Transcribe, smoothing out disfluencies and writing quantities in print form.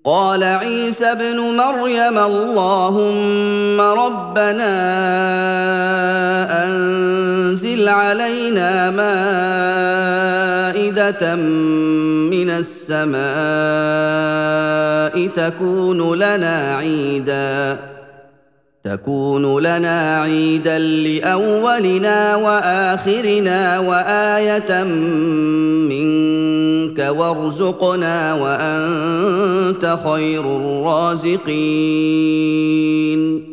قال عيسى ابن مريم اللهم ربنا انزل علينا مائده من السماء تكون لنا عيدا لأولنا وآخرنا وآية منك وارزقنا وأنت خير الرازقين